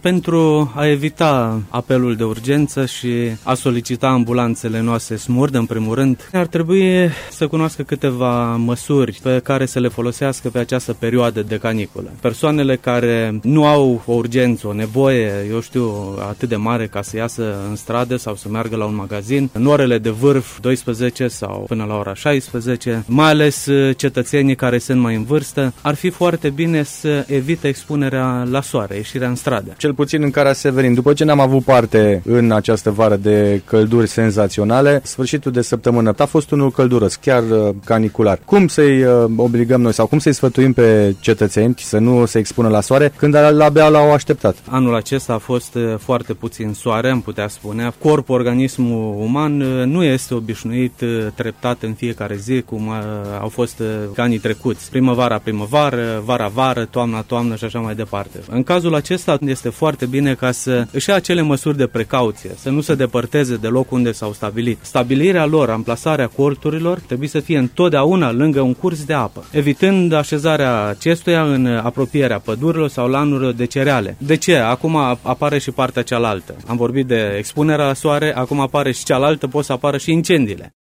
Pentru a evita apelul de urgență și a solicita ambulanțele noastre SMURD, în primul rând, ar trebui să cunoască câteva măsuri pe care să le folosească pe această perioadă de caniculă. Persoanele care nu au o urgență, o nevoie, atât de mare ca să iasă în stradă sau să meargă la un magazin, în orele de vârf, 12 sau până la ora 16, mai ales cetățenii care sunt mai în vârstă, ar fi foarte bine să evite expunerea la soare, ieșirea în stradă. Cel puțin în Caraseverin, după ce n-am avut parte în această vară de călduri senzaționale, sfârșitul de săptămână a fost unul călduros, chiar canicular. Cum să-i obligăm noi sau cum să-i sfătuim pe cetățeni să nu se expună la soare când abia l-au așteptat? Anul acesta a fost foarte puțin soare, am putea spune. Organismul uman nu este obișnuit treptat în fiecare zi, cum au fost anii trecuți. Primăvara, vara, toamna și așa mai departe. În cazul acesta este foarte bine ca să își ia acele măsuri de precauție, să nu se depărteze de locul unde s-au stabilit. Stabilirea lor, amplasarea corturilor, trebuie să fie întotdeauna lângă un curs de apă, evitând așezarea acestuia în apropierea pădurilor sau lanurilor de cereale. De ce? Acum apare și partea cealaltă. Am vorbit de expunerea la soare, acum apare și cealaltă, pot să apară și incendiile.